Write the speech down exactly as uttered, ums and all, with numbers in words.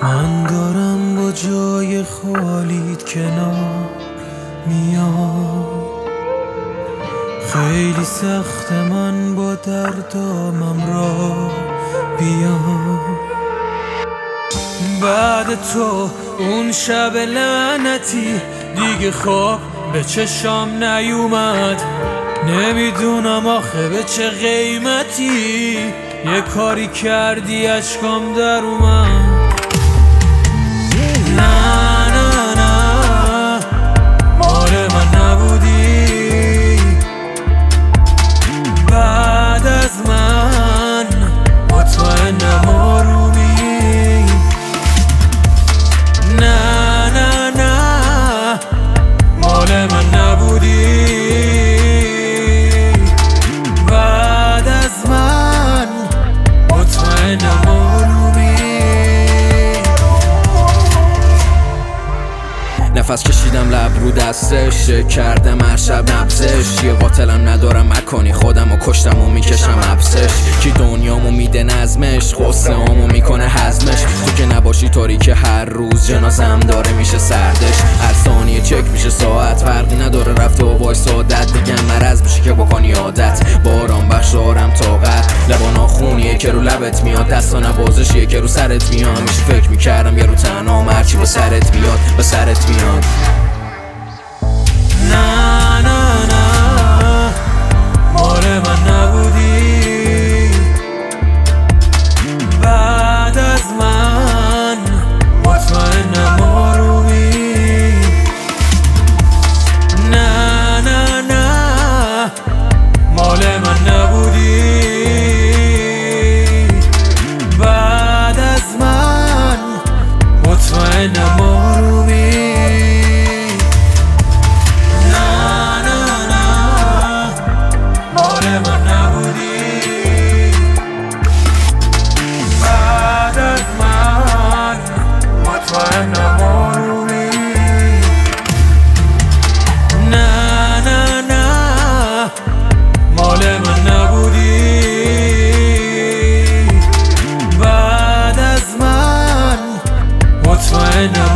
من دارم با جای خالیت کنار میام، خیلی سخت من با دردامم را بیام. بعد تو اون شب لعنتی دیگه خواب به چشام نیومد، نمیدونم آخه به چه قیمتی یه کاری کردی اشکام در اومد. نه نه نه مال من نبودی، بعد از من مطمئنم آرومی. نه نه نه مال من نبودی، بعد از من مطمئنم آرومی. نفس کشیدم لب رو دستش، شک کردم هر شب نبزش. یه قاتلم ندارم مکنی خودم و کشتم و میکشم حبسش. کی دنیامو میده نظمش، غصه همو میکنه هضمش. تو که نباشی طوری که هر روز جنازم داره میشه سردش. هر ثانیه چک میشه ساعت، فرقی نداره رفته و وایس عادت. دیگه مرض میشه که بکنی عادت، باران بخشارم طاقت. لبا ناخونیه که رو لبت میاد، دستا نوازشیه که رو سرت میاد. میشه فکر میکردم یه رو تنها هرچی به سرت بیاد به سرت میاد. نه نه نه مال من نبودی، بعد از من مطمئنم آرومی. نه نه نه مال من نبودی، بعد از من مطمئنم آرومی. I know